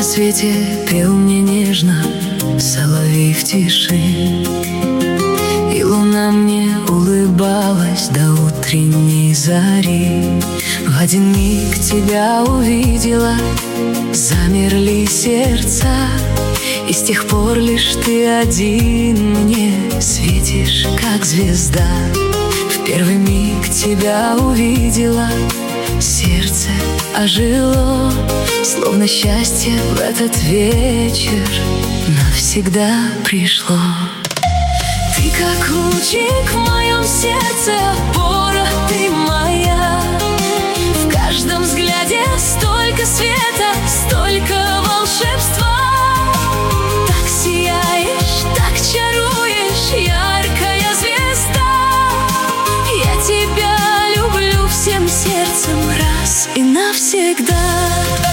рассвете пел мне нежно соловей в тиши, и луна мне улыбалась до утренней зари. В один миг тебя увидела, замерли сердца, и с тех пор лишь ты один мне светишь, как звезда. В первый миг тебя увидела, сердце ожило, словно счастье в этот вечер навсегда пришло. Ты как лучик в моем сердце, опора ты моя. В каждом взгляде столько света, столько волшебства. Так сияешь, так чаруешь, яркая звезда. Я тебя люблю всем сердцем раз и навсегда.